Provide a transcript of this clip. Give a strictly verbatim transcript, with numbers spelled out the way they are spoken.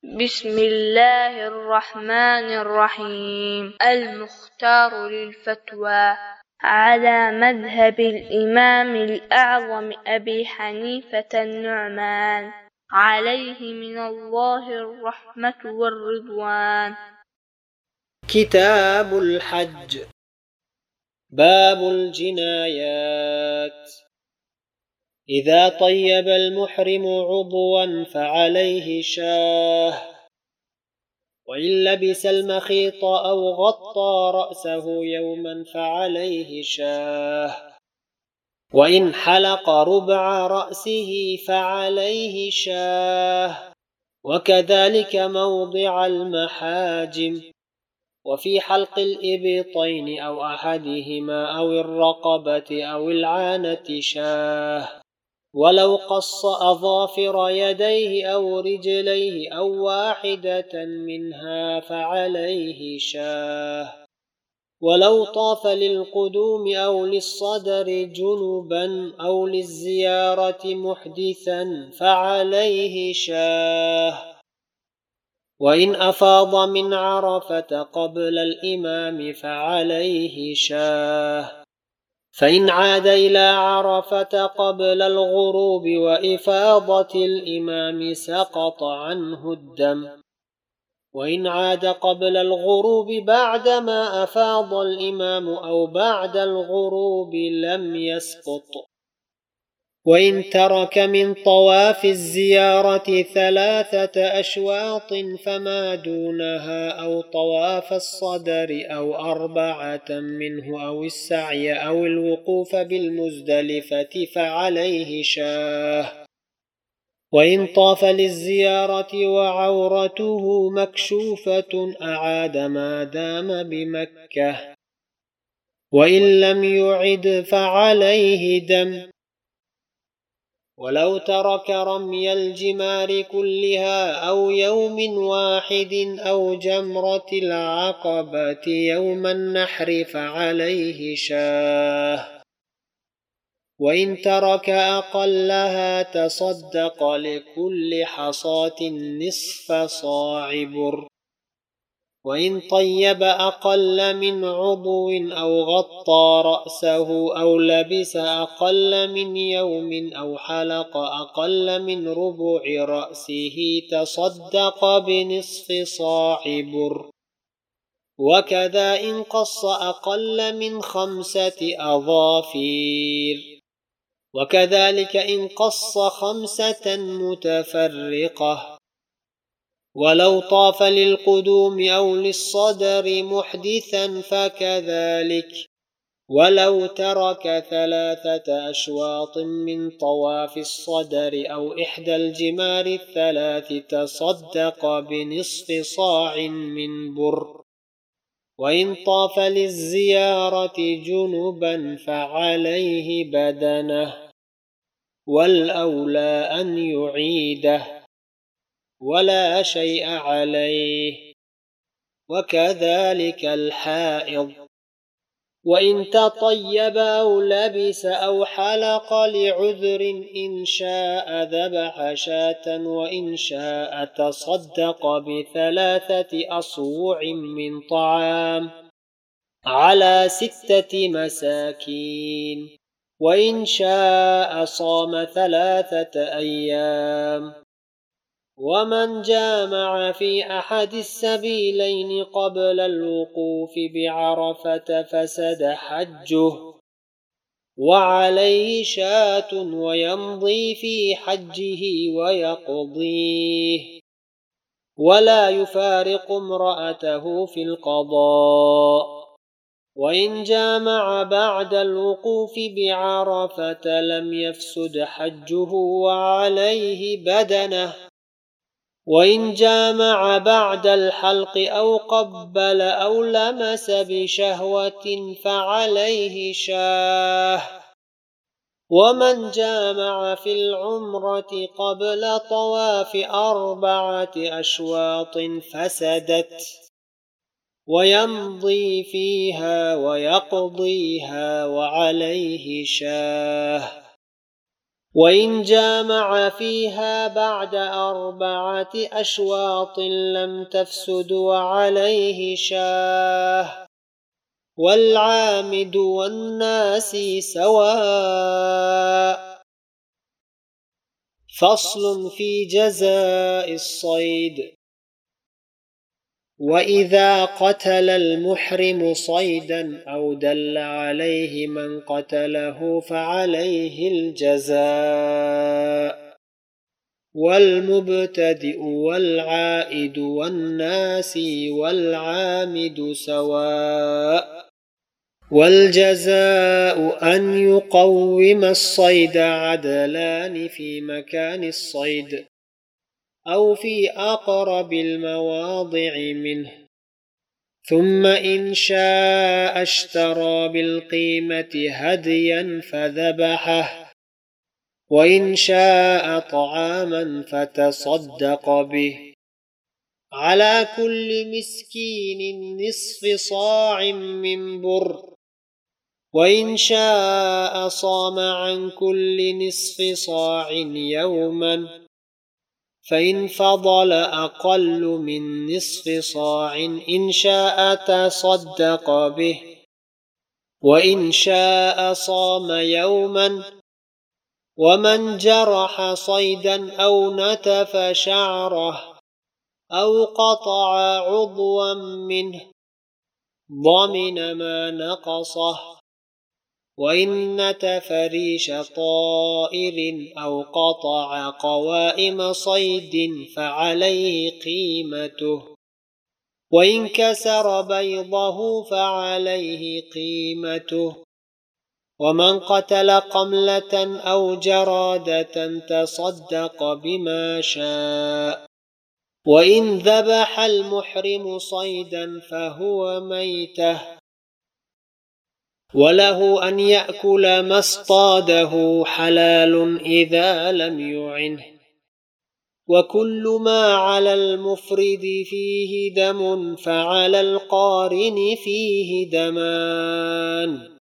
بسم الله الرحمن الرحيم. المختار للفتوى على مذهب الإمام الأعظم أبي حنيفة النعمان، عليه من الله الرحمة والرضوان. كتاب الحج. باب الجنايات. إذا طيب المحرم عضوا فعليه شاه، وإن لبس المخيط أو غطى رأسه يوما فعليه شاه، وإن حلق ربع رأسه فعليه شاه، وكذلك موضع المحاجم، وفي حلق الإبطين أو أحدهما أو الرقبة أو العانة شاه، ولو قص أظافر يديه أو رجليه أو واحدة منها فعليه شاه، ولو طاف للقدوم أو للصدر جنبا أو للزيارة محدثا فعليه شاه، وإن أفاض من عرفة قبل الإمام فعليه شاه، فإن عاد إلى عرفة قبل الغروب وإفاضة الإمام سقط عنه الدم، وإن عاد قبل الغروب بعدما أفاض الإمام أو بعد الغروب لم يسقط. وإن ترك من طواف الزيارة ثلاثة أشواط فما دونها أو طواف الصدر أو أربعة منه أو السعي أو الوقوف بالمزدلفة فعليه شاه، وإن طاف للزيارة وعورته مكشوفة أعاد ما دام بمكة، وإن لم يعد فعليه دم. ولو ترك رمي الجمار كلها أو يوم واحد أو جمرة العقبة يوم النحر فعليه شاه، وإن ترك أقلها تصدق لكل حصاة نصف صاع بر، وإن طيب أقل من عضو أو غطى رأسه أو لبس أقل من يوم أو حلق أقل من ربع رأسه تصدق بنصف صاع بر، وكذا إن قص أقل من خمسة أظافير، وكذلك إن قص خمسة متفرقة. ولو طاف للقدوم أو للصدر محدثا فكذلك، ولو ترك ثلاثة أشواط من طواف الصدر أو إحدى الجمار الثلاث تصدق بنصف صاع من بر. وإن طاف للزيارة جنبا فعليه بدنه، والأولى أن يعيده ولا شيء عليه، وكذلك الحائض. وإن تطيب أو لبس أو حلق لعذر إن شاء ذبح شاة، وإن شاء تصدق بثلاثة أصوع من طعام على ستة مساكين، وإن شاء صام ثلاثة أيام. ومن جامع في أحد السبيلين قبل الوقوف بعرفة فسد حجه، وعليه شاة ويمضي في حجه ويقضيه، ولا يفارق امرأته في القضاء. وإن جامع بعد الوقوف بعرفة لم يفسد حجه وعليه بدنه. وإن جامع بعد الحلق أو قبل أو لمس بشهوة فعليه شاه. ومن جامع في العمرة قبل طواف أربعة أشواط فسدت، ويمضي فيها ويقضيها وعليه شاه. وإن جامع فيها بعد أربعة أشواط لم تفسد وعليه شاه، والعامد والناس سواء. فصل في جزاء الصيد. وإذا قتل المحرم صيدا أو دل عليه من قتله فعليه الجزاء، والمبتدئ والعائد والناس والعامد سواء. والجزاء أن يقوم الصيد عدلان في مكان الصيد أو في أقرب المواضع منه، ثم إن شاء اشترى بالقيمة هديا فذبحه، وإن شاء طعاما فتصدق به، على كل مسكين نصف صاع من بر، وإن شاء صام عن كل نصف صاع يوما، فإن فضل أقل من نصف صاع إن شاء تصدق به، وإن شاء صام يوما. ومن جرح صيدا أو نتف شعره أو قطع عضوا منه ضمن ما نقصه، وإن نتف ريش طائر أو قطع قوائم صيد فعليه قيمته، وإن كسر بيضه فعليه قيمته. ومن قتل قملة أو جرادة تصدق بما شاء. وإن ذبح المحرم صيدا فهو ميتة، وله أن يأكل ما اصطاده حلال إذا لم يعنه. وكل ما على المفرد فيه دم فعلى القارن فيه دمان.